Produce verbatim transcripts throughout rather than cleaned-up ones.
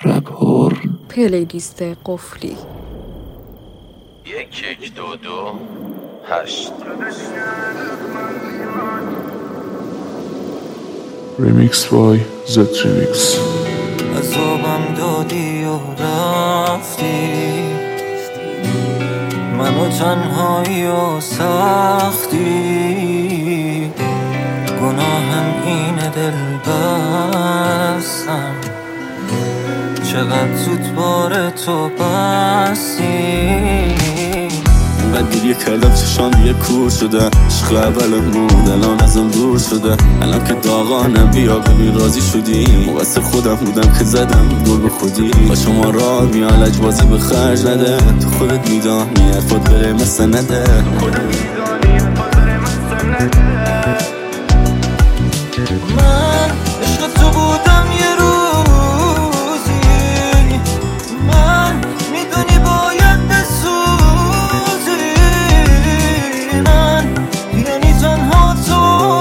رپ هورن. پلیلیست قفلی. یک یک دو دو هشت. ریمیکس بای زد ریمیکس. عذابم دادی و رفتی، منو تنهایی و سختی، گناهم اینه دل بستم، چقدر زود بار تو بستی. بعد دیگه کردم چشام دیگه کور شده، عشق اولم بود الان ازم دور شده. الان که داغانم بیا ببین راضی شدی، واسه خودم بودم که زدم دور به خودی. با شما راه میان لجبازی به خرج نده، تو خودت میدانی حرفات بره مثل نده. من عشق تو بودم یه روزی، من میدونی باید بسوزی، من یعنی تنها تو،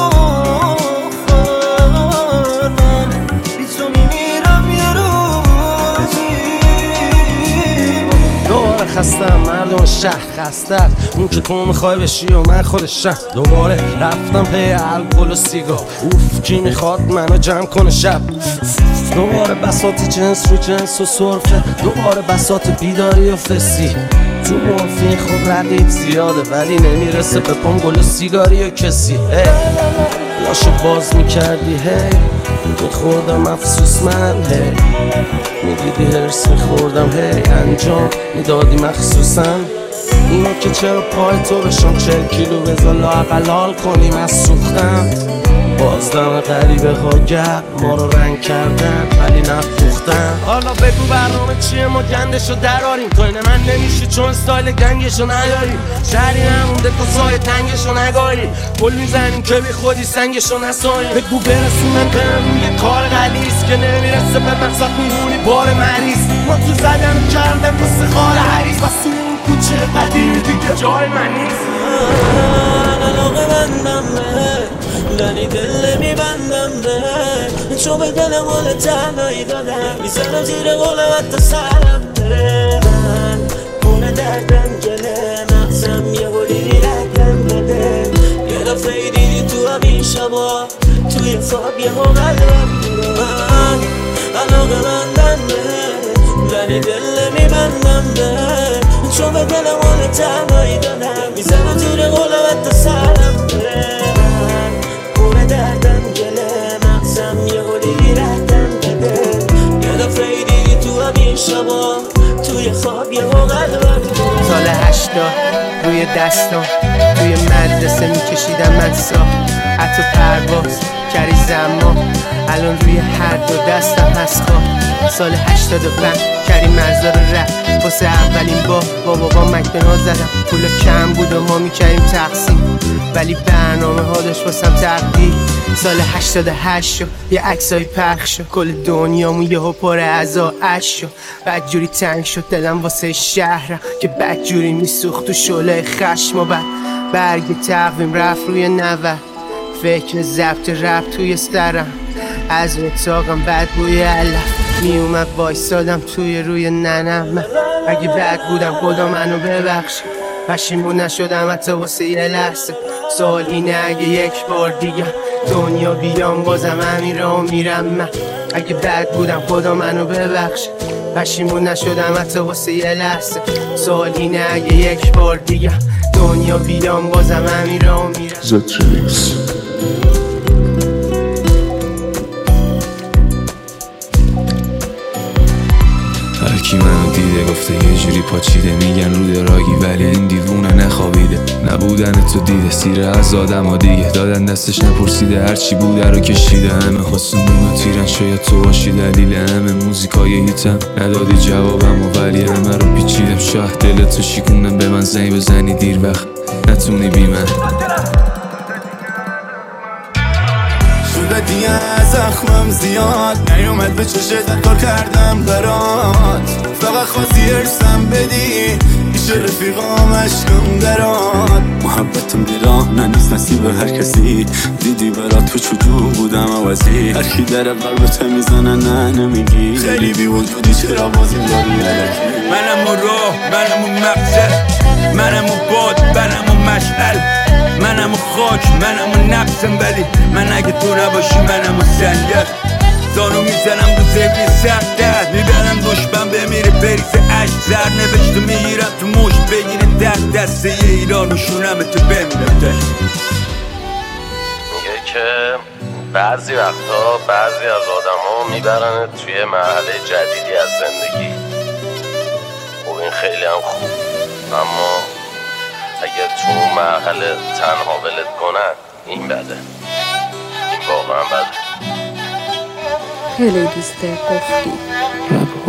من بی تو میمیرم یه روزی. دوباره خستم مردم شهر خسته، اون که تو میخوای بشی و من خودشم. دوباره رفتم پی الکل و سیگار، اوف کی میخواد منو جمع کنه شب. دوباره بساط جنس رو جنس و صرفه، دوباره بساط بیداری و فسی. تو مورفین خب ردیف زیاده ولی نمیرسه به پام گل و سیگاری و کسی. هی لاشو باز میکردی هی میخوردم افسوس من، هی میدیدی هرس میخوردم، هی انجام میدادی مخصوصا. اینا که چرا پای تو بشم چل کیلو بزا لااقل حال کنیم از سوختم. بازدم غریبه ها گرد ما رو رنگ کردن ولی نفروختن. حالا بگو برنامه چیه ما گندشو دراریم، تو اینه من نمیشی چون ستایل گنگشو نداریم. شهری نمونده که سای تنگشو نگاریم، گل میزنیم که بی خودی سنگشو نساییم. بگو برسونم برم یه کار غلیظ که نمیرسه به مقصد میمونی بار مریض. ما تو زدن کردم مثل خال حریص، بس تو این کوچه قدیمی دیگه جای من نیست. علاقه بندم به لانی دل میبندم به، چون به دل مال تنهایی دادم، میزنم زیر قولم حتی سرم بره. من خونه دردم گله مغزم یه بولی رگم بده. یه دفعه دیدی تو همین شبا توی خواب یه ها قلبم بره. من علاقه بندم به لانی دل میبندم به، چون به دل مال تنهایی دادم، میزنم زیر قولم حتی سرم بره. من خونه دردم گله مغزم یه بولی رگم بده. یه دفعه دیدی تو همین شبا توی خواب یه ها قلبم بره. سال هشتاد روی دستم توی مدرسه میکشیدم مدسا، حتی پرواز کری زمان الان روی هر دو دستم هست خواه. سال هشتاد و پنج کریم مرزا رو رفت واسه اولین بار با بابا مکدونالد زدم. پولا کم بود و ما میکریم تقسیم ولی برنامه ها داشت واسم تقدیر. سال هشتاد و هشت شد یه عکسای پخش شد، کل دنیامون یهو پر عزا عشق شد. بدجوری تنگ شد دلم واسه شهرم که بدجوری میسوخت تو شعله خشم. و بعد برگ تقویم رفت روی نود، فکر ضبط رپ توی سرم، از اتاقم بد بوی علف میومد وایسادم توی روی ننم. من اگه بد بودم خدا منو ببخش، پشیمون نشدم حتی واسه یه لحظه. سوال اینه اگه یک بار دیگه دنیا بیام بازم همین راه میرم. من اگه بد بودم خدا منو ببخش، پشیمون نشدم حتی واسه یه لحظه. سوال اینه اگه یک بار دیگه دنیا بیام بازم همین راه میرم. زد ریمیکس. هرکی منو دیده گفته یه جوری پاچیده، میگن رو دراگی ولی این دیوونه نخوابیده. نبودن تو دیده سیره از آدم ها دیگه، دادن دستش نپرسیده هرچی بوده رو کشیده. همه خواستمون و تیرن شاید تو باشی دلیل همه موزیکای هیتم، ندادی جوابم و ولی همه رو پیچیدم. شاه دلتو شیکوندم به من زنگ بزنی دیر وقت نتونی بی من. شده دیگه زخمم زیاد نیومد به چشت کار کردم برات، فقط خواستی ارسم بدی. پیش رفیقام عشقم دران محبتم دیران نیست نصیب هر کسی دیدی برا تو چجور بودم عوضی هر کی در قلبت میزنه نه نمیگی خیلی بی وجودی چرا بازی داری علکی منم اون راه منم اون مقصد منم اون باد منم اون مشعل منم اون خاک منم اون نفسم ولی من اگه تو نباشی منم اون سنگر زانو میزنم رو زبری سخته میبرم دشمن بمیره بریز عشق زر نوشته میگیرم تو مشت بگیره در دسته یه ایران و شونم تو بمیرم ده میگه که بعضی وقتا بعضی از آدم ها میبرن توی مرحله جدیدی از زندگی خب این خیلی هم خوب اما اگر تو مرحله تنها ولت کنن این بده این واقعا بده پلیلیست قفلی.